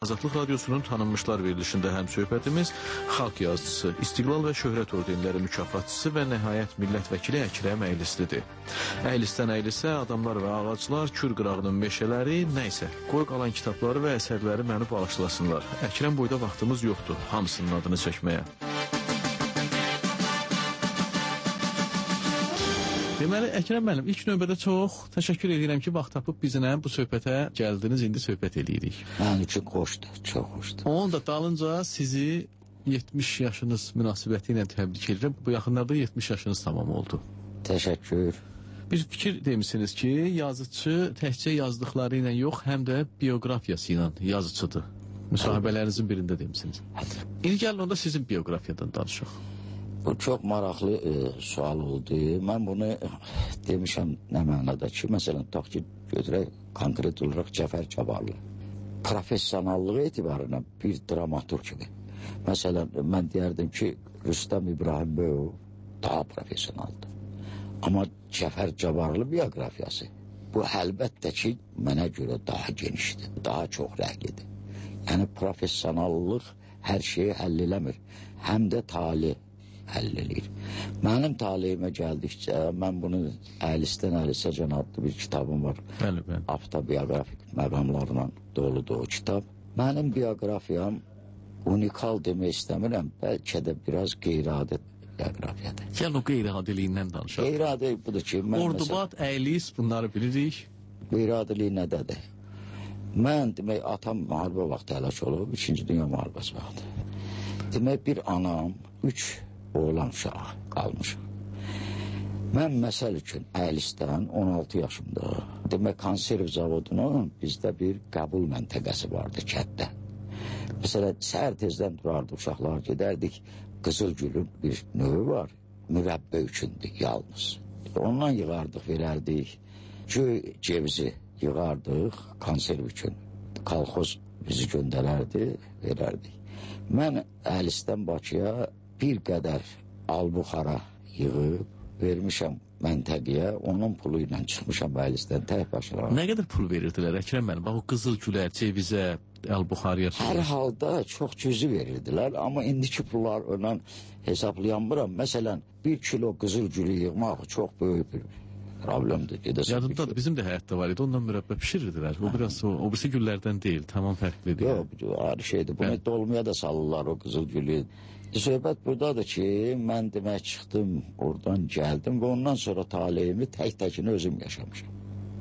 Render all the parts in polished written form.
Azadlıq Radiosunun tanınmışlar verilişində həm söhbətimiz xalq yazıcısı, İstiqlal və Şöhrət ordenləri mükafatçısı və nəhayət millət vəkili Əkrəm Əylislidir. Əylisdən Əylisə, adamlar və ağaclar, Kür qırağının meşələri, nəysə, qoy qalan kitabları və əsərləri məni bağışlasınlar. Əkrəm boyda vaxtımız yoxdur hamısının adını çəkməyə. Deməli, Əkrəm müəllim, ilk növbədə çox təşəkkür edirəm ki, vaxt tapıb bizimlə bu söhbətə gəldiniz, indi söhbət edirik. Mənim üçün xoşdur, çox xoşdur. Onun da dalınca sizi 70 yaşınız münasibəti ilə təbrik edirəm. Bu yaxınlarda 70 yaşınız tamam oldu. Təşəkkür. Bir fikir demişsiniz ki, yazıcı təkcə yazdıqları ilə yox, həm də bioqrafiyası ilə yazıcıdır. Müsahibələrinizin birində demişsiniz. İndi gəlin onda sizin bioqrafiyadan danışaq. Bu çox maraqlı sual oldu. Mən bunu demişəm nə mənada ki, məsələn, tutaq ki, götürək konkret olaraq Cəfər Cabbarlı. Professionallığı etibarına bir dramaturgdur. Məsələn, mən deyərdim ki, Rüstəm İbrahimov daha professionaldır. Amma Cəfər Cabbarlı bioqrafiyası bu əlbəttə ki, mənə görə daha genişdir, daha çox rəhlidir. Yəni, professionallıq hər şeyi həll eləmir, həm də talih həll eləyir. Mənim talihimə gəldikcə, mən bunu Əylisdən Əylisə adlı bir kitabım var. Bəli. Avtobiografik məqamlarla doludur o kitab. Mənim bioqrafiyam unikal demək istəmirəm, bəlkə də biraz qeyri-adi bioqrafiyadır. Gəlin o qeyri-adiliyindən danışaq. Qeyri-adi budur ki, Ordubad, Əylis, bunları bilirik. Qeyri-adiliyi nədədir? Mən, demək, atam müharibə vaxtı həlak olub, 2-ci Dünya müharibəsi vaxtı. Demək, bir anam, 3 oğlan uşağı qalmışım. Mən məsəl üçün Əylisdən 16 yaşımda, demək, konserv zavodunun bizdə bir qəbul məntəqəsi vardı kətdə. Məsələn, səhər tezdən durardı, uşaqlar gedərdik, Qızılgülün bir növü var, mürəbbə üçündür, yalnız. Ondan yığardıq, verərdik, göy cevizi yığardıq, konserv üçün. Kolxoz bizi göndərərdi, verərdik. Mən Əylisdən Bakıya bir qədər albuxara yığıb, vermişəm məntəqiyə, onun pulu ilə çıxmışam Əylisdən tək başına. Nə qədər pul verirdilər Əkrəm müəllim? Bax, o qızıl gülər, cevizə, albuxarıya. Hər halda çox cüzi verirdilər, amma indiki pullar ondan hesablayanmıram. Məsələn, 1 kilo qızıl gülü yığmaq çox böyük bir problemdir. Yadımdadır, bizim də həyatda var idi, ondan mürəbbə pişirirdilər. O biraz o birisi güllərdən deyil, tamam fərqlidir. Yox, ayrı şeydir. Bunu dolmaya da salırlar o qızıl gülü. Söhbət buradadır ki, mən demək çıxdım, oradan gəldim və ondan sonra talihimi tək-təkini özüm yaşamışam.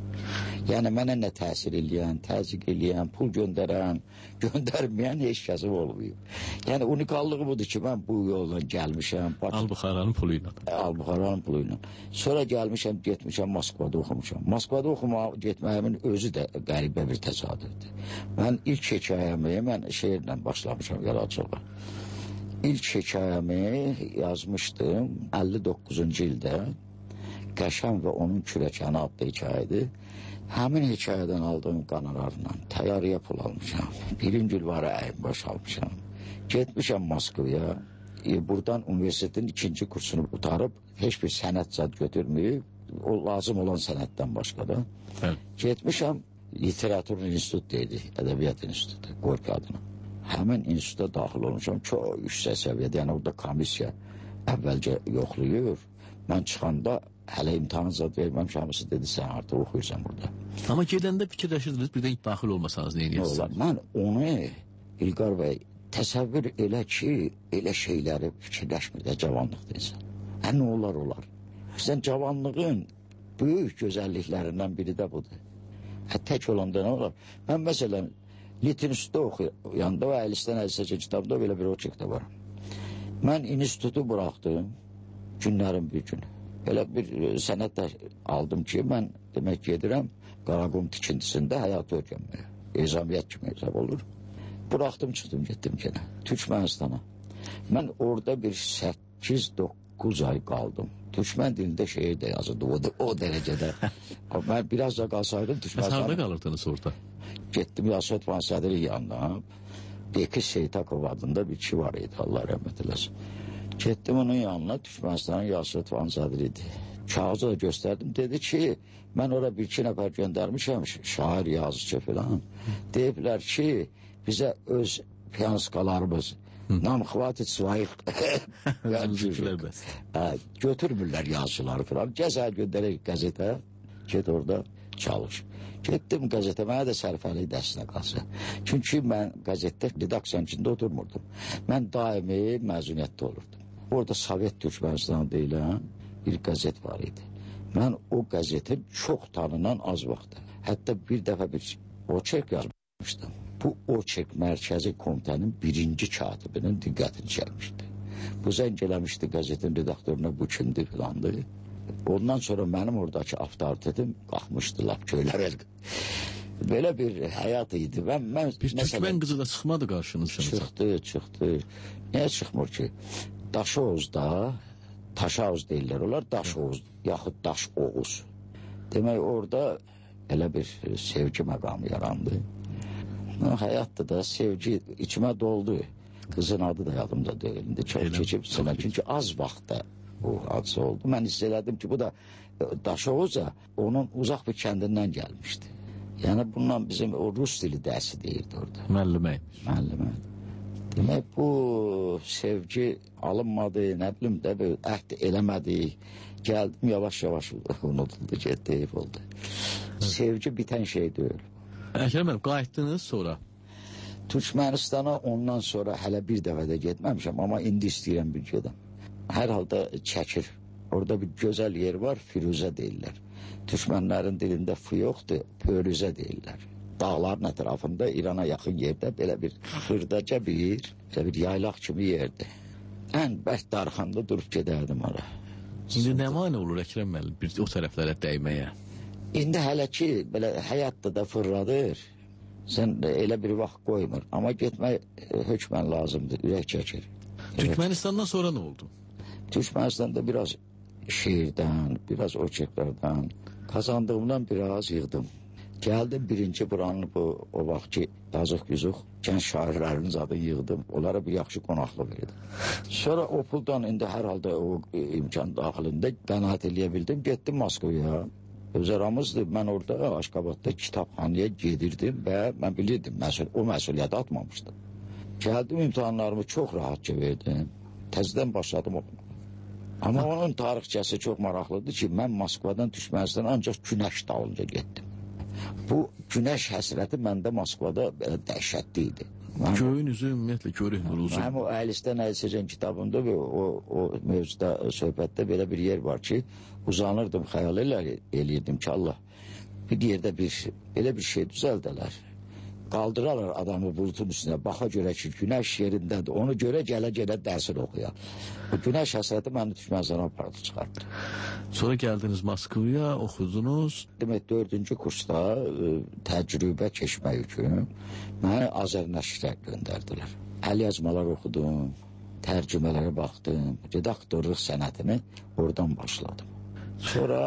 Yəni, mənə nə təsir eləyən, təzyiq eləyən, pul göndərən, göndərməyən heç kəsim olmayıb. Yəni, unikallığı budur ki, mən bu yoldan gəlmişəm. Albuxaranın pulu ilə. Albuxaranın pulu ilə. Sonra gəlmişəm, getmişəm, Moskvada oxumuşam. Moskvada getməyimin özü də qəribə bir təsadüfdür. Mən ilk hekayəmi, mən şeirlə başlamışam yaradıcılığa. İlk hekayəmi yazmışdım 59-cu ildə. Qəşəm və onun kürəkəni adlı hekayədir. Həmin hekayədən aldığım qanarlarla təyyarəyə pul almışam. Birinci ilvarə əyim boşalmışam. Getmişəm Moskvaya. Buradan universitetin 2-ci kursunu qutarıb, heç bir sənət zad götürməyib, o lazım olan sənətdən başqa da. Getmişəm, literatur institutu deyildi, ədəbiyyat institutu, Qorki adına. Həmin instituta daxil olmuşam, çox yüksək səviyyədə, yəni orada komissiya əvvəlcə yoxlayır. Mən çıxanda hələ imtahanı zad verməmiş, hamısı dedi, sən artıq oxuyursan burada. Amma gedəndə fikirləşirdiniz, birdən daxil olmasanız nə edirsiniz? Mən onu, İlqar bəy, təsəvvür elə ki, elə şeyləri fikirləşmir də cavanlıqda insan. Nə olar? Sən cavanlığın böyük gözəlliklərindən biri də budur. Tək olanda nə olar? Mən məsələn, Litin üstüdə oxuyanda və Əylisdən Əylisəcə kitabda belə bir oçekdə var. Mən institutu buraxdım, günlərin bir günü. Belə bir sənət də aldım ki, mən demək gedirəm Qaraqum tikintisində həyatı öyrənməyə. Ezamiyyət kimi hesab olur. Buraxdım, çıxdım, getdim genə. Türkmənistana. Mən orada bir 8-9 ay qaldım. Türkmən dilində şeir də yazırdı o dərəcədə. Mən biraz da qalsaydım Türkmənistana. Harada qalırdınız orada? Getdim Yasut Van Sədri yanına. Bekir Seytakov adında bir kişi var idi, Allah rəhmət eləsin. Getdim onun yanına, Türkmenistanın Yasut Van Sədri idi. Kağızı da göstərdim, dedi ki, mən oraya 1-2 nəfər göndərmişəm, şair, yazıcı falan. Deyiblər ki, bizə öz piyanskalarımız, nam xvatit svayıq götürmürlər yazıları falan. Gəzər göndərək qəzetə, get orada çalış. Getdim qəzetə, mənə də sərfəlik dərsine qalsa. Çünki mən qəzetdə redaksiyanın içində oturmurdum. Mən daimi məzuniyyətdə olurdum. Orada Sovet Türkmenistanı deyilən bir qəzet var idi. Mən o qəzetin çox tanınan az vaxtı. Hətta bir dəfə bir oçerk yazmışdım. Bu oçerk mərkəzi komitənin birinci katibinin diqqətini çəkmişdi. Bu zəng eləmişdi qəzetin redaktoruna, bu kimdir filandı. Ondan sonra mənim oradakı avtoritetim qalxmışdı lap köylərə. Belə bir həyat idi. Bir Türkmen qızı da çıxmadı qarşınızda. Çıxdı. Niyə çıxmır ki? Daşoğuzda, Taşoğuz deyirlər, onlar Daşoğuz, yaxud Daşoğuz. Demək, orada elə bir sevgi məqamı yarandı. Həyatda da sevgi içimə doldu. Qızın adı da yadımda deyildi. Çox keçib sənə. Çünki az vaxtda bu hadise oldu. Mən hiss elədim ki, bu da Daşoğuz'a onun uzaq bir kəndindən gəlmişdi. Yəni, bundan bizim o Rus dili dərsi deyirdi orada. Müəllimə. Demək, bu sevgi alınmadı, nə bilim də, əhd eləmədik. Gəldim, yavaş-yavaş unutuldu, getdi, eyb oldu. Sevgi bitən şey deyil. Əkrəm müəllim, qayıtdınız sonra? Türkmenistana ondan sonra hələ bir dəfə də getməmişəm, amma indi istəyirəm bir gedəm. Hər halda çəkir. Orada bir gözəl yer var, Firuzə deyirlər. Türkmenlərin dilində fı yoxdur, Pörüzə deyirlər. Dağların ətrafında İrana yaxın yerdə belə bir xırdaca bir yaylaq kimi yerdir. Ən bərk darxanda durub gedərdim ora. İndi nə mane olur Əkrəm müəllim o tərəflərə dəyməyə? İndi hələ ki, belə həyatda da fırladır. Sən elə bir vaxt qoymur. Amma getmək hökmən lazımdır, ürək çəkir. Türkmenistandan sonra nə oldu? Türkmenistan'da biraz şiirdən, biraz oçeklərdən, kazandığımdan biraz yığdım. Gəldim birinci buranın o vaxtki yazıq-yüzük gənc şairlərinin adını yığdım. Onlara bir yaxşı qonaqlıq verdim. Sonra o puldan indi hər halda o imkan daxilində qənaət eləyə bildim. Getdim Moskvaya. Öz aramızdır. Mən orada Aşqabadda kitabxanaya gedirdim və mən bilirdim, o məsuliyyəti atmamışdım. Gəldim, imtihanlarımı çox rahatca verdim. Təzədən başladım oxumağa. Amma onun tarixçəsi çox maraqlıdır ki, mən Moskvadan Türkmenistana ancaq günəş dalınca getdim. Bu günəş həsrəti məndə Moskvada dəhşətli idi. Göyün üzü ümumiyyətlə görünmür uzun. Mənim o Əylisdən Əylisəcən kitabımda o mövzuda, söhbətdə belə bir yer var ki, uzanırdım, xəyal eləyirdim ki, Allah bir yerdə belə bir şey düzəldələr. Qaldırarlar adamı bulutun üstünə, baxa görə ki, günəş yerindədir. Onu görə gələ-gələ dərsini oxuya. Bu günəş həsrəti məni Türkmenistana apardı, çıxardı. Sonra gəldiniz Moskvaya, oxudunuz. Demək, 4-cü kursda təcrübə keçmək üçün məni Azərnəşrə göndərdilər. Əl yazmalar oxudum, tərcümələrə baxdım, redaktorluq sənətini oradan başladım. Sonra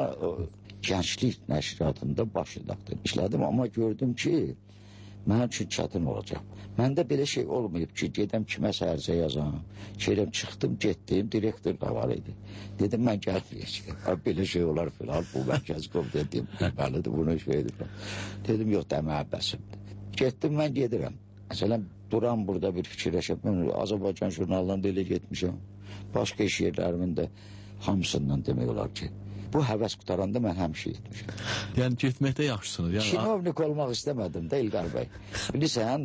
Gənclik nəşriyyatında baş redaktor işlədim, amma gördüm ki, mənim üçün çətin olacaq. Məndə belə şey olmayıb ki, gedəm kiməsə ərizə yazam. Şeyləm, çıxdım, getdim, direktor da var idi. Dedim, mən gəlməyəcəm. Belə şey olar filan, bu mərkəzi komitə dedim, bəlidir, bunu şeydir filan. Dedim, yox, demək bəsimdir. Getdim, mən gedirəm. Məsələn, duram burada bir fikirləşəm. Mən Azərbaycan jurnalından da elə getmişəm. Başqa iş yerlərimin də hamısından demək olar ki, bu həvəs qutaranda mən həmişə etmişəm. Yəni getməkdə yaxşısınız. Yəni Kinovnik olmaq istəmədim də İlqar bəy. Bilirsən,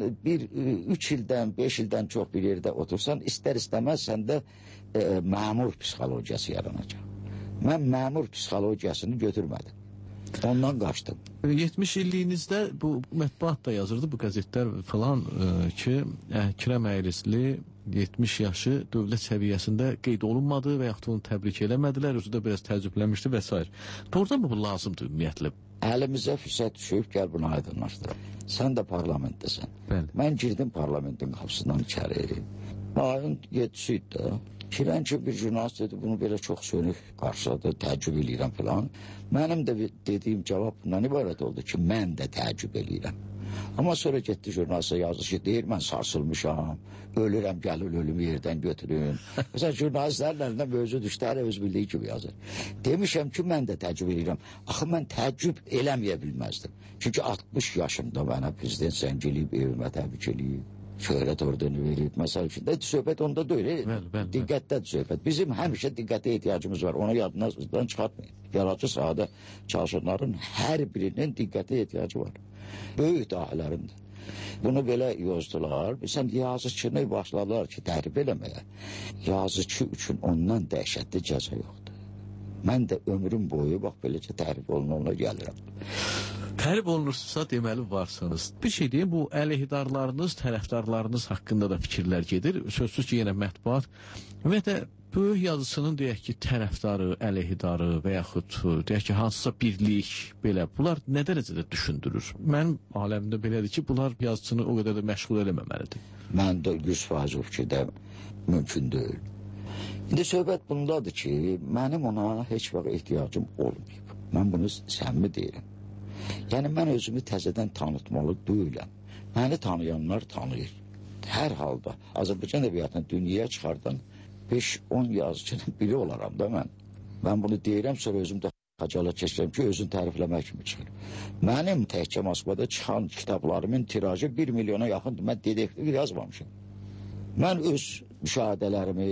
3 ildən, 5 ildən çox bir yerdə otursan, istər-istəməz səndə məmur psixologiyası yaranacaq. Mən məmur psixologiyasını götürmədim. Ondan qaçdım. 70 illiyinizdə bu mətbuat da yazırdı, bu qəzetlər falan ki, Əkrəm Əylisli 70 yaşı dövlət səviyyəsində qeyd olunmadı və yaxud onu təbrik eləmədilər, özü də biraz təəccüblənmişdi və s. Doğrudan mı bu lazımdır ümumiyyətlə? Əlimizə fürsət düşüb, gəl bunu aydınlaşdıraq. Sən də parlamentdəsən. Bəli. Mən girdim parlamentin qapısından içəri. Ayın 7-si idi də. Girən ki, bir jurnalist dedi, bunu belə çox sönük qarşıladı, təəccüb eləyirəm filan. Mənim də dediyim cavab bundan ibarət oldu ki, mən də təəccüb eləyirəm. Amma sonra getdi jurnalistə yazdı ki, deyir, mən sarsılmışam, ölürəm, gəlir ölümü yerdən götürün. Mesela jurnalistlərin əlindən mövzu düşdü, hər öz bildiyi kimi yazır. Demişəm ki, mən də təəccüb edirəm. Axı, mən təəccüb eləməyə bilməzdim. Çünki 60 yaşımda mənə prezident zəng eləyib, evimə təbrik eləyib, şöhrət ordeni verib. Məsəl üçün də söhbət onda deyil, diqqətdədir söhbət. Bizim həmişə diqqətə ehtiyacımız var, onu yadından çıxartmayın. Yaradıcı sahada çalışanların hər birinin diqqətə ehtiyacı var. Böyük dahilərində. Bunu belə yozdular. Sən yazıçını başladılar ki, təhrif eləməyə. Yazıcı üçün ondan dəhşətli cəza yoxdur. Mən də ömrüm boyu, bax, beləcə təhrif olunanla gəlirəm. Təhrif olunursa, deməli varsınız. Bir şey deyim, bu əleyhidarlarınız, tərəfdarlarınız haqqında da fikirlər gedir. Sözsüz ki, yenə mətbuat və də böyük yazısının deyək ki, tərəfdarı, əleyhidarı və yaxud deyək ki, hansısa birlik, belə, bunlar nə dərəcədə düşündürür? Mənim aləmdə belədir ki, bunlar yazısını o qədər də məşğul eləməməlidir. Mən də 100% o fikirdə mümkün deyil. İndi söhbət bundadır ki, mənim ona heç vaxt ehtiyacım olmayıb. Mən bunu səmimi deyirəm. Yəni, mən özümü təzədən tanıtmalı deyiləm. Məni tanıyanlar tanıyır. Hər halda Azərbaycan ədəbiyyatını dünyaya çıxardan 5-10 yazıcının biri olaram da mən. Mən bunu deyirəm, sonra özüm də xacala keçirəm ki, özün tərifləmək kimi çıxır. Mənim təkcə Moskvada çıxan kitablarımın tirajı 1 milyona yaxındır. Mən dedektiv yazmamışım. Mən öz müşahidələrimi,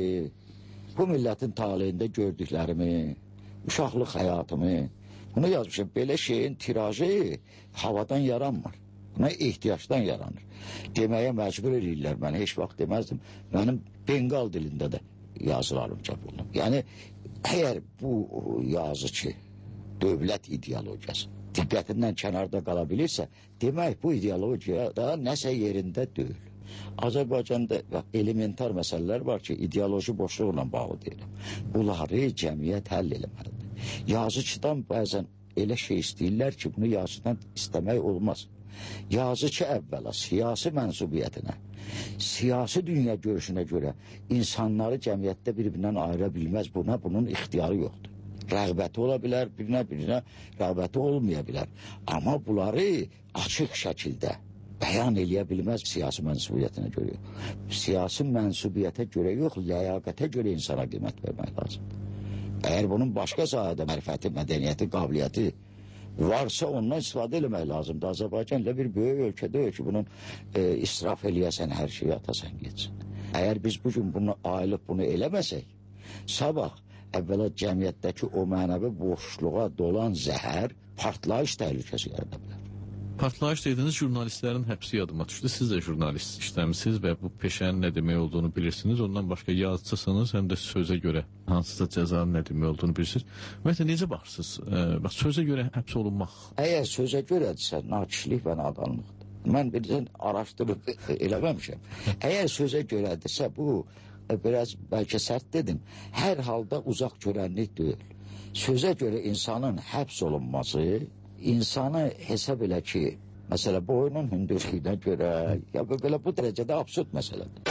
bu millətin taleyində gördüklərimi, uşaqlıq həyatımı, bunu yazmışım. Belə şeyin tirajı havadan yaranmır. Buna ehtiyacdan yaranır. Deməyə məcbur edirlər məni. Heç vaxt deməzdim. Mənim Bengal dilində də yazılarım çap olunub. Yəni, əgər bu yazıcı dövlət ideologiyası diqqətindən kənarda qala bilirsə, demək bu ideologiyada nəsə yerində deyil. Azərbaycanda elementar məsələlər var ki, ideoloji boşluqla bağlı deyiləm. Bunları cəmiyyət həll eləməlidir. Yazıcıdan bəzən elə şey istəyirlər ki, bunu yazıcıdan istəmək olmaz. Yazıcı əvvəla siyasi mənsubiyyətinə, siyasi dünya görüşünə görə insanları cəmiyyətdə bir-birindən ayıra bilməz. Bunun ixtiyarı yoxdur. Rəğbəti ola bilər, birinə rəğbəti olmaya bilər. Amma bunları açıq şəkildə bəyan eləyə bilməz siyasi mənsubiyyətinə görə. Siyasi mənsubiyyətə görə yox, ləyaqətə görə insana qiymət vermək lazımdır. Əgər bunun başqa sahədə mərifəti, mədəniyyəti, qabiliyyəti varsa ondan istifadə eləmək lazımdır. Azərbaycan ilə bir böyük ölkədə ki, bunun israf eləyəsən, hər şeyi atasan geçsin. Əgər biz bugün bunu ayılıb bunu eləməsək, sabah əvvəla cəmiyyətdəki o mənəvi boşluğa dolan zəhər partlayış təhlükəsi yarada bilər. Partlayış dediniz, jurnalistlərin həbsi yadıma düşdü. Siz də jurnalist işləmisiniz və bu peşənin nə demək olduğunu bilirsiniz. Ondan başqa yazıcısınız, həm də sözə görə hansısa cəzanın nə demək olduğunu bilirsiniz. Ümumiyyətlə, necə baxırsınız? Sözə görə həbs olunmaq. Əgər sözə görədirsə, nakişlik və nadanlıqdır. Mən bilirsən, araşdırıb eləməmişəm. Əgər sözə görədirsə, bu biraz bəlkə sərt dedim, hər halda uzaq görənlik deyil. Sözə görə insanın həbs olunması insanı hesab elə ki, məsələ boyunun hündürlüyünə görə, ya belə bu dərəcədə absurd məsələdir.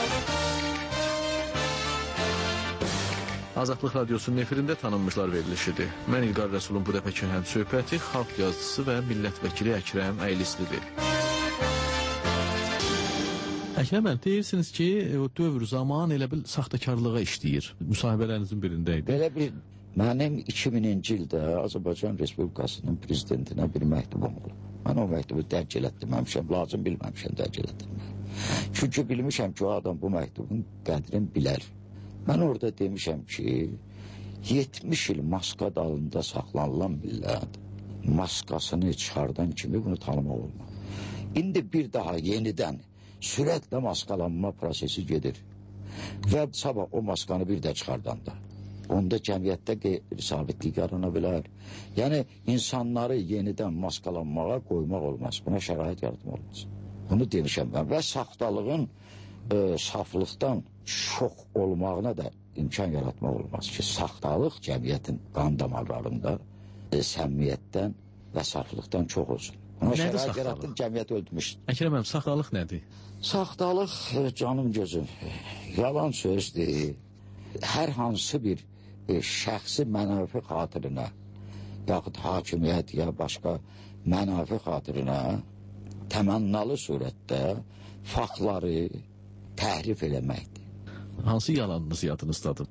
Azadlıq Radiosunun efirində tanınmışlar verilişidir. Mən İlqar Rəsulun bu dəfəki həm söhbəti xalq yazıcısı və millət vəkili Əkrəm Əylislidir. Əkrəm bəy, deyirsiniz ki, o dövr zaman elə bil saxtakarlığa işləyir. Müsahibələrinizin birindəydi. Belə bir mənim 2000-ci ildə Azərbaycan Respublikasının prezidentinə bir məktubum olub. Mən o məktubu dərc elətdirməmişəm, lazım bilməmişəm dərc elətdirmək. Çünki bilmişəm ki, o adam bu məktubun qədrini bilər. Mən orada demişəm ki, 70 il maska dalında saxlanılan millət maskasını çıxardan kimi bunu tanımaq olmaz. İndi bir daha yenidən sürətlə maskalanma prosesi gedir. Və sabah o maskanı bir də çıxardanda onda cəmiyyətdə qeyri-sabitlik yarana bilər. Yəni, insanları yenidən maskalanmağa qoymaq olmaz. Buna şərait yaratmaq olmaz. Bunu demişəm mən. Və saxtalığın saflıqdan çox olmağına da imkan yaratmaq olmaz ki, saxtalıq cəmiyyətin qan damarlarında səmimiyyətdən və saflıqdan çox olsun. Buna şərait yaratdım, cəmiyyət öldürmüş. Əkrəm bəy, saxtalıq nədir? Saxtalıq, canım gözüm, yalan sözdür. Hər hansı bir şəxsi mənafi xatirinə, yaxud hakimiyyət ya başqa mənafi xatirinə təmannalı surətdə faktları təhrif eləməkdir. Hansı yalanınız yadınızdadır?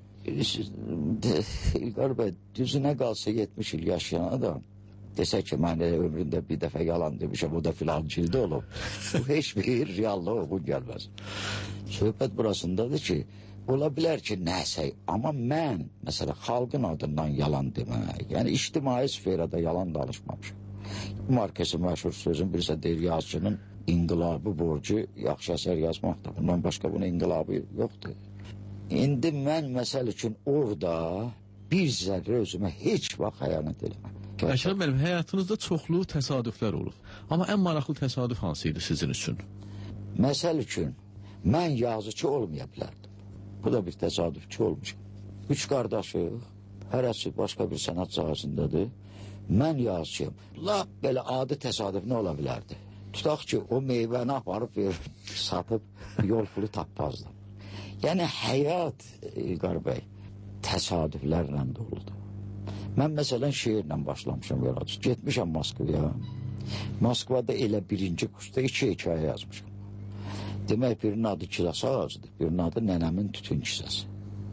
İlqar bəy, düzünə qalsa 70 il yaşayan adam desə ki, mən ömründə bir dəfə yalan demişəm, o da filan cildə olub. Bu heç bir reallığa uyğun gəlməz. Söhbət burasındadır ki, ola bilər ki, nəsə, amma mən, məsələn, xalqın adından yalan demək, yəni ictimai sferada yalan danışmamışam. Markesin məşhur sözün birisi deyir, yazıcının inqilabı borcu yaxşı əsər yazmaqdır. Bundan başqa bunun inqilabı yoxdur. İndi mən məsəl üçün orada bir zərrə özümə heç vaxt xəyanət eləməm. Əkrəm müəllim, həyatınızda çoxlu təsadüflər olub. Amma ən maraqlı təsadüf hansı idi sizin üçün? Məsəl üçün, mən yazıcı olmaya bilərdim. Bu da bir təsadüfçü olmuşam. 3 qardaşıq, hərəsi başqa bir sənət sahəsindədir. Mən yazıcıyım. Lap belə adi təsadüf nə ola bilərdi? Tutaq ki, o meyvəni aparıb satıb yol pulu tapmazdım. Yəni, həyat, İlqar bəy, təsadüflərlə doludur. Mən məsələn şeirlə başlamışam yaradıcı. Getmişəm Moskvaya. Moskvada elə birinci kursda 2 hekayə yazmışam. Demək, birinin adı Kilas ağacıdır, birinin adı Nənəmin tütün kisəsi.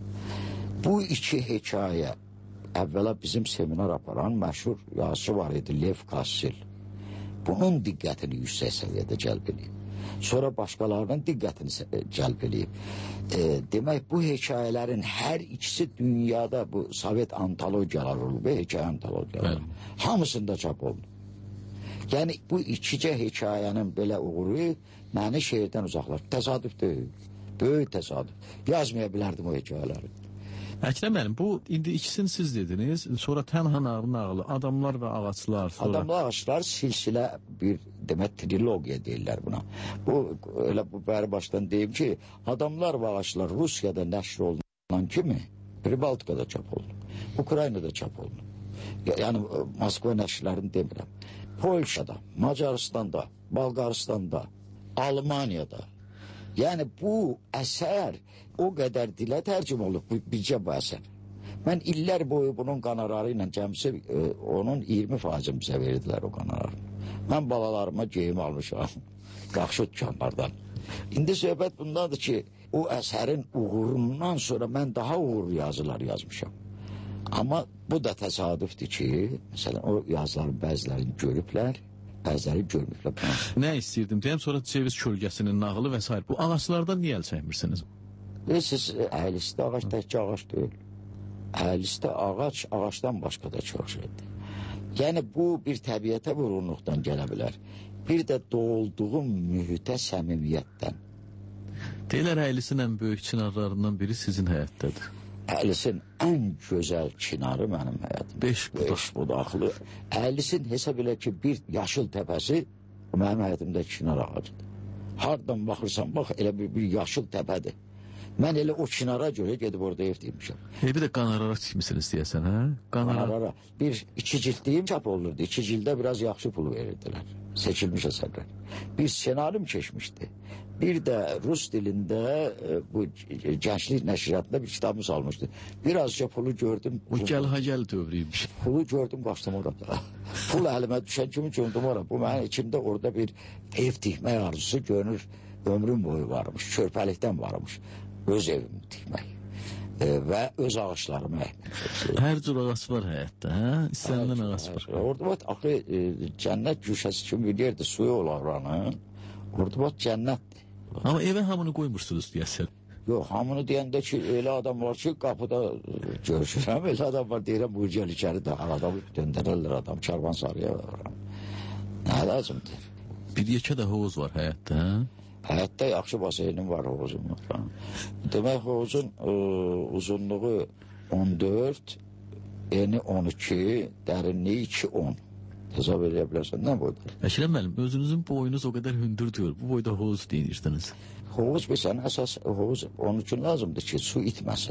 Bu 2 hekayə əvvəla bizim seminar aparan məşhur yazıcı var idi, Lev Kassil. Bunun diqqətini yüksək səviyyədə cəlb edib. Sonra başqalarının diqqətini cəlb edib. Demək, bu hekayələrin hər ikisi dünyada bu Sovet antologiyalar olub, hekayə antologiyalar. Hamısında çap oldu. Yəni, bu ikicə hekayənin belə uğuru məni şeirdən uzaqlaşdı. Təsadüf deyil, böyük təsadüf. Yazmaya bilərdim o hekayələri. Əkrəm müəllim, bu indi ikisini siz dediniz, sonra Tənha nağılı, Adamlar və Ağaclar, sonra... Adamlar Ağaclar silsilə bir, demək, trilogiya deyirlər buna. Bu, elə bu bəri başdan deyim ki, Adamlar və Ağaclar Rusiyada nəşr olunan kimi Pribaltikada çap olundu, Ukraynada çap olundu. Yəni, Moskva nəşrlərini demirəm. Polşada, Macaristanda, Balqaristanda, Almaniyada. Yəni, bu əsər o qədər dilə tərcüm olub, bircə bu əsər. Mən illər boyu bunun qanararı ilə cəmsi, onun 20% bizə verdilər o qanararı. Mən balalarıma geyim almışam, qaxşı dükkanlardan. İndi söhbət bundadır ki, o əsərin uğurundan sonra mən daha uğurlu yazılar yazmışam. Amma bu da təsadüfdür ki, məsələn, o yazıların bəzilərini görüblər, bəziləri görmürlər. Nə istəyirdim deyəm, sonra Ceviz kölgəsinin nağılı və s. Bu ağaclardan niyə əl çəkmirsiniz? Siz əhlisti ağac təkcə ağac deyil. Əhlisti ağac, ağacdan başqa da çox şeydir. Yəni, bu bir təbiətə vurunluqdan gələ bilər. Bir də doğulduğum mühitə səmimiyyətdən. Deyilər, Əhlisin ən böyük çinarlarından biri sizin həyatdadır. Əhlisin ən gözəl çinarı mənim həyatım. 5 budaqlı. Əhlisin hesab elə ki, bir yaşıl təpəsi mənim həyatımda çinar ağacıdır. Hardan baxırsan, bax, elə bir yaşıl təpədir. Mən elə o çinara görə gedib orada ev deymişəm. Bir də qanarara çıxmışsınız deyəsən, hə? Qanarara. Bir 2 cildliyim çap olurdu. 2 cildə biraz yaxşı pulu verirdilər. Seçilmiş əsərlər. Bir senarim keçmişdi. Bir də Rus dilində bu Gənclik Nəşriyyatında bir kitabımız almışdı. Birazca pulu gördüm. O gəl-ha-gəl dövrüymüş. Pulu gördüm, qaçdım orada. Pul əlimə düşən kimi gördüm orada. Bu mənim içimdə orada bir ev tikmək arzusu görünür. Ömrüm boyu varmış. Körpəlikdən varmış. Öz evimi tikmək və öz ağaçlarımı əkmək. Hər cür ağac var həyatda, hə? İstənilən ağac var. Ordubat axı cənnət güşəsi kimi bir yerdir, suyu olar oranın. Ordubat cənnətdir. Amma evə hamını qoymursunuz deyəsən. Yox, hamını deyəndə ki, elə adam var ki, qapıda görüşürəm, elə adam var deyirəm, bu gəl içəri də adamı döndərərlər adam, Karvansarıya var. Nə lazımdır? Bir yekə də hovuz var həyatda, hə? Həyatda yaxşı baseynim var, hovuzum var. Demək, hovuzun uzunluğu 14, eni 12, dərinliyi 2-10. Hesab edə bilərsən, nə boydur? Əkrəm müəllim, özünüzün boyunuz o qədər hündür deyil. Bu boyda hovuz deyirsiniz. Hovuz bilsən, əsas hovuz onun üçün lazımdır ki, su itməsin.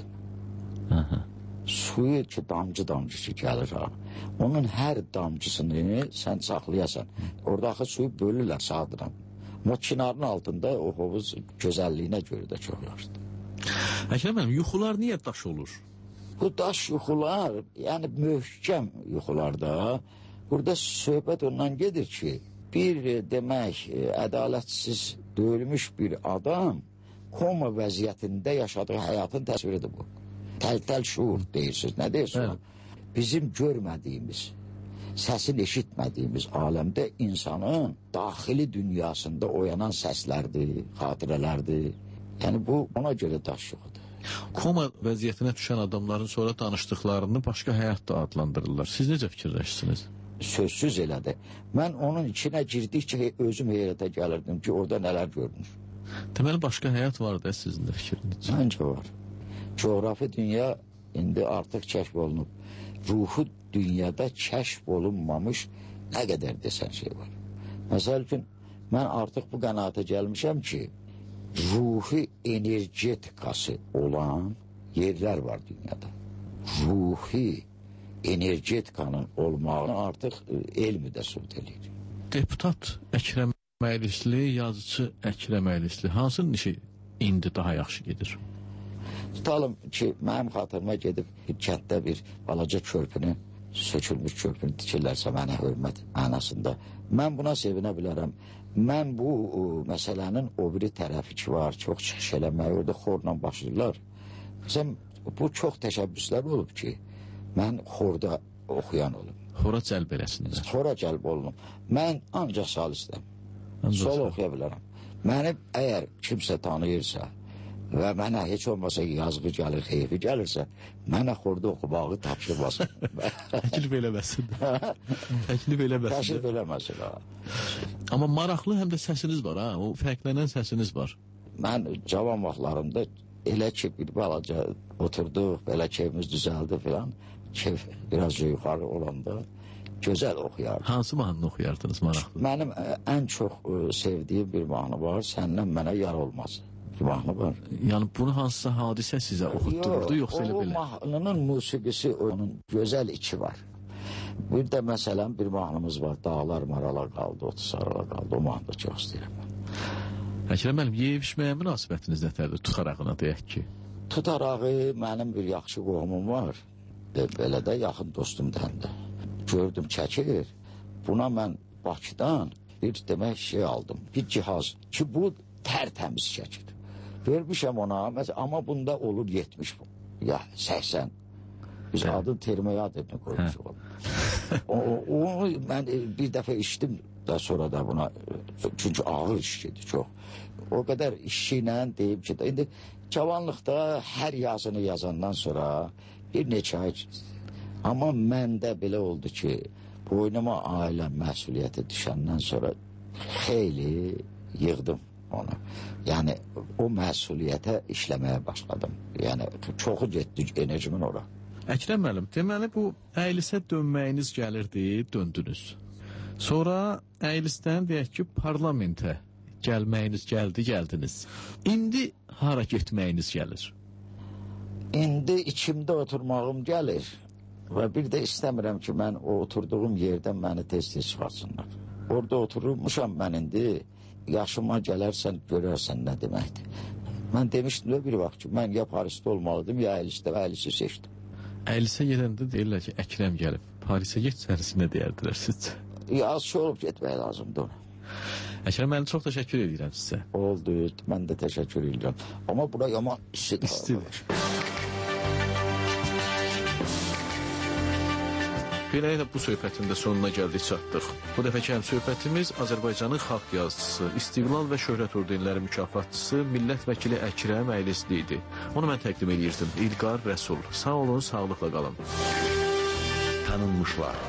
Suyu ki, damcı-damcı ki, gəlir ha. Onun hər damcısını sən saxlayasan. Orada axı suyu bölürlər sağdıran. Amma çinarın altında o hovuz gözəlliyinə görə də çox yaxşıdır. Əkrəm müəllim, yuxular niyə daş olur? Bu daş yuxular, yəni möhkəm yuxularda, burada söhbət ondan gedir ki, bir demək, ədalətsiz döyülmüş bir adam koma vəziyyətində yaşadığı həyatın təsviridir bu. Təl-təl şuur deyirsiniz, nə deyirsiniz? Bizim görmədiyimiz, səsini eşitmədiyimiz aləmdə insanın daxili dünyasında oyanan səslərdir, xatirələrdir. Yəni bu ona görə daş yoxdur. Koma vəziyyətinə düşən adamların sonra danışdıqlarını başqa həyat da adlandırırlar. Siz necə fikirləşirsiniz? Sözsüz elədi. Mən onun içinə girdikcə özüm heyrətə gəlirdim ki, orada nələr görünür. Deməli, başqa həyat var da sizin də fikriniz? Məncə var. Coğrafi dünya indi artıq kəşf olunub. Ruhu dünyada kəşf olunmamış nə qədər desən şey var. Məsəl üçün, mən artıq bu qənaətə gəlmişəm ki, ruhi energetikası olan yerlər var dünyada. Ruhi energetikanın olmağını artıq elmi də sübut edir. Deputat Əkrəm Məylisli, yazıcı Əkrəm Məylisli hansının işi indi daha yaxşı gedir? Tutalım ki, mənim xatırıma gedib kənddə bir balaca körpünü, sökülmüş körpünü tikirlərsə mənə hörmət mənasında. Mən buna sevinə bilərəm. Mən bu məsələnin o biri tərəfi ki var, çox çıxış eləmək, orada xorla başlayırlar. Bu çox təşəbbüslər olub ki, mən xorda oxuyan olum. Xora cəlb eləsinlər. Xora cəlb olunum. Mən ancaq salistəm. Sol oxuya bilərəm. Məni əgər kimsə tanıyırsa və mənə heç olmasa yazğı gəlir, xeyfi gəlirsə, mənə xorda oxumağı tapşırmasın. Təklif eləməsin. Təklif eləməsin. Təklif eləməsin, ha. Amma maraqlı həm də səsiniz var, ha? O fərqlənən səsiniz var. Mən cavan vaxtlarımda elə ki, bir balaca oturduq, belə keyfimiz düzəldi filan, keyf biraz yuxarı olanda gözəl oxuyardım. Hansı mahnını oxuyardınız maraqlı? Mənim ən çox sevdiyim bir mahnı var, səndən mənə yar olmaz. Bir mahnı var. Yəni bunu hansısa hadisə sizə oxutdururdu, yoxsa elə belə? O mahnının musiqisi, onun gözəl içi var. Bir də məsələn bir mahnımız var, Dağlar marala qaldı, otu sarala qaldı, o mahnı da çox istəyirəm. Əkrəm müəllim, yeyib-içməyə münasibətiniz nətərdir tutarağına deyək ki? Tutarağı mənim bir yaxşı qohumum var, belə də yaxın dostumdur həm də. Gördüm çəkir, buna mən Bakıdan bir demək şey aldım, bir cihaz ki bu tərtəmiz çəkir. Vermişəm ona, amma bunda olur 70 ya 80. Biz adın termoya adını koymuşuq. Onu mən bir dəfə içdim da sonra da buna, çünki ağır işçidir çox. O qədər işçi ilə deyib ki, indi cavanlıqda hər yazını yazandan sonra bir neçə ay amma məndə belə oldu ki, boynuma ailəm məsuliyyəti düşəndən sonra xeyli yığdım onu. Yəni, o məsuliyyətə işləməyə başladım. Yəni, çoxu getdi enerjimin ora. Əkrəm müəllim, deməli bu əylisə dönməyiniz gəlirdi, döndünüz. Sonra əylisdən deyək ki, parlamentə gəlməyiniz gəldiniz. İndi hara getməyiniz gəlir? İndi içimdə oturmağım gəlir. Və bir də istəmirəm ki, mən o oturduğum yerdən məni tez-tez çıxarsınlar. Orada oturmuşam mən indi, yaşıma gələrsən, görərsən nə deməkdir. Mən demişdim bir vaxt ki, mən ya Parisdə olmalıydım, ya Əylisdə və Əylisi seçdim. Əylisə gedəndə deyirlər ki, Əkrəm gəlib. Parisə getsəniz nə deyərdilər sizcə? Az şey olub getmək lazımdır ona. Əkrəm müəllim, çox təşəkkür edirəm sizə. Oldu, mən də təşəkkür edirəm. Amma bura yaman istidir. Beləliklə bu söhbətin də sonuna gəldik, çatdıq. Bu dəfəki həmsöhbətimiz Azərbaycanın xalq yazıçısı, İstiqlal və Şöhrət ordenləri mükafatçısı, millət vəkili Əkrəm Məylisli idi. Onu mən təqdim edirdim. İlqar Rəsul. Sağ olun, sağlıqla qalın. Tanınmışlar.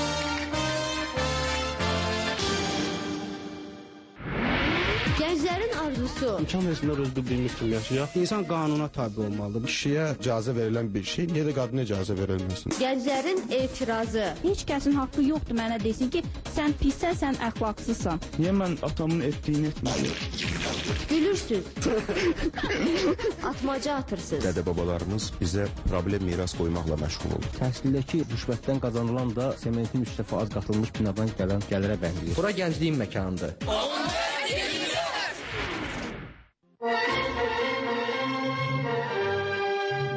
Gənclərin arzusu. İmkan versinlər öz bildiyimiz kimi yaşayaq. İnsan qanuna tabi olmalıdır. Kişiyə icazə verilən bir şey, niyə də qadına icazə verilməsin? Gənclərin etirazı. Heç kəsin haqqı yoxdur mənə desin ki, sən pissən, sən əxlaqsızsan. Niyə mən atamın etdiyini etməliyim? Gülürsüz. Atmaca atırsınız. Dədə-babalarımız bizə problem miras qoymaqla məşğul oldu. Təhsildəki rüşvətdən qazanılan da sementin 3 dəfə az qatılmış binadan gələn gəlirə bənzəyir. Bura gəncliyin məkanıdır.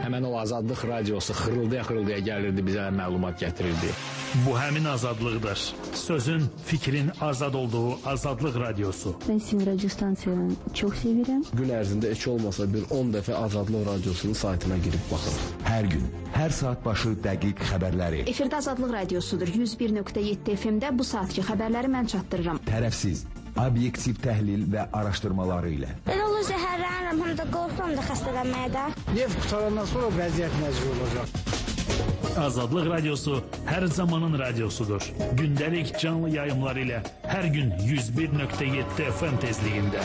həmən o Azadlıq radiosu xırıldaya gəlirdi, bizə məlumat gətirirdi. Bu həmin azadlıqdır. Sözün, fikrin azad olduğu Azadlıq radiosu. Ben sizin radyo stansiyanı çok seviyorum. Gün ərzində heç olmasa bir 10 dəfə Azadlıq radiosunun saytına girib baxırıq. Hər gün, hər saat başı dəqiq xəbərləri. Efirdə Azadlıq radiosudur. 101.7 FM-də bu saatki xəbərləri mən çatdırıram. Tərəfsiz, obyektiv təhlil və araşdırmaları ilə. Ben onu zəhərlənirəm, həm də qorxuram da xəstələnməyə də. Neft qutarandan sonra vəziyyət necə olacaq? Azadlıq radiosu hər zamanın radiosudur. Gündəlik canlı yayımlar ilə hər gün 101.7 FM tezliyində.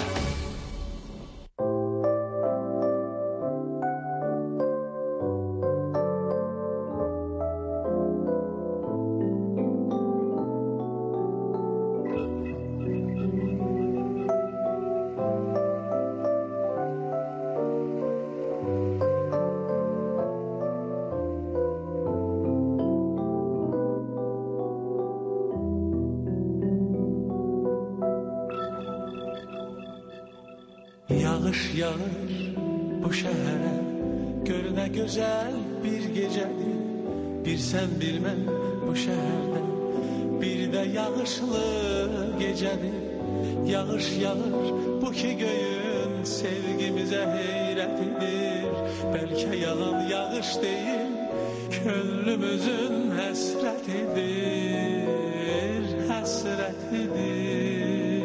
Yağış yağır bu şəhərə, gör nə gözəl bir gecədir. Bir sən bir mən bu şəhərdə, bir də yağışlı gecədir. Yağış yağır bu ki göyün sevgimizə heyrətidir. Bəlkə yağan yağış deyil, könlümüzün həsrətidir, həsrətidir.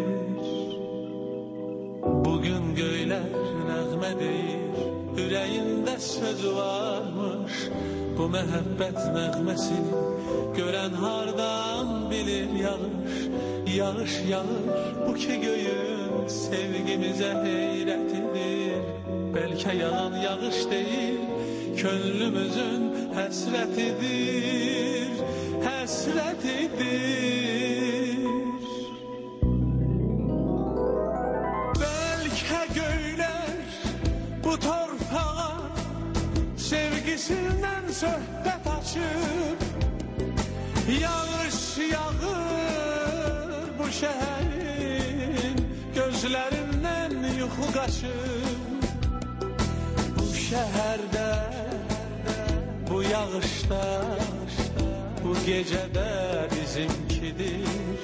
Bugün göylər nəğmə deyir, ürəyində söz varmış. Bu məhəbbət nəğməsini görən hardan bilir yağış. Yağış yağır bu ki göyün sevgimizə heyrətidir. Bəlkə yağan yağış deyil, könlümüzün həsrətidir, həsrətidir. Bəlkə göylər bu torpağa sevgisindən söhbət açıb. Yağış yağır bu şəhərin gözlərindən yuxu qaçıb. Bu şəhərdə, bu yağışda, bu gecədə bizimkidir.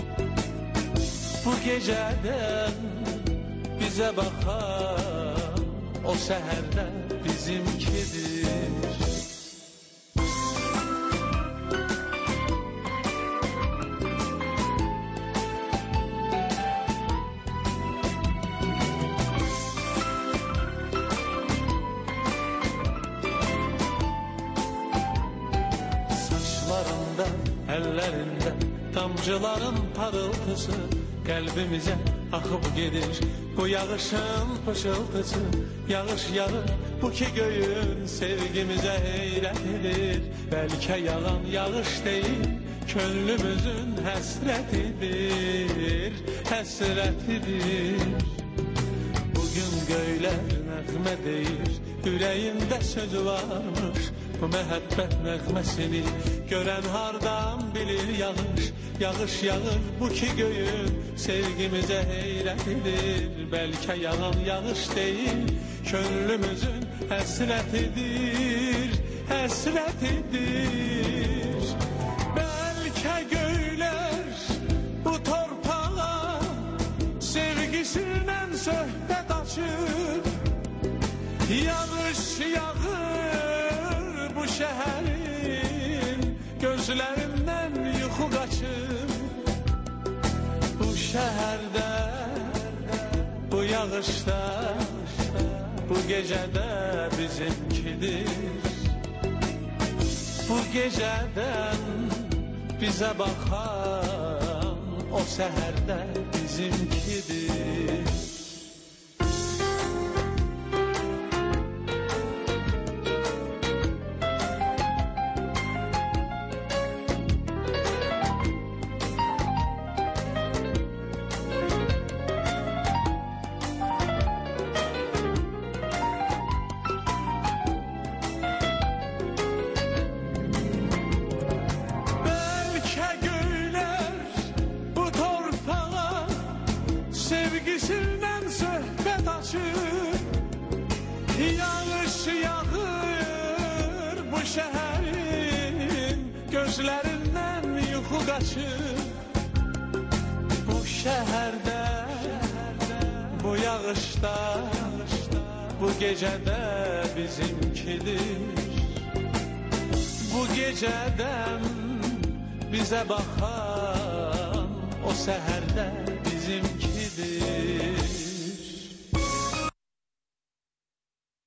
Bu gecədən bizə baxan o səhərdə bizimkidir. Saçlarında, əllərində damcıların parıltısı qəlbimizə axıb gedir. Bu yağışın pışıltısı, yağış yağır bu ki göyün sevgimizə heyrətidir. Bəlkə yağan yağış deyil, könlümüzün həsrətidir, həsrətidir. Bugün göylər nəğmə deyir, ürəyində söz varmış. Bu məhəbbət nəğməsini görən hardan bilir yağış. Yağış yağır bu ki göyün sevgimizə heyrətidir. Bəlkə yağan yağış deyil, könlümüzün həsrətidir, həsrətidir. Bəlkə göylər bu torpağa sevgisindən söhbət açıb. Yağış yağır bu şəhərin gözlərindən yuxu qaçıb. Bu şəhərdə, bu yağışda, bu gecədə bizimkidir. Bu gecədən bizə baxan o səhərdə bizimkidir. Sevgisindən söhbət açıb. Yağış yağır şəhərin gözlərindən yuxu qaçır. Bu şəhərdə, bu yağışda, bu gecədə bizimkidir. Bu gecədən bizə baxan o səhərdə bizimkidir.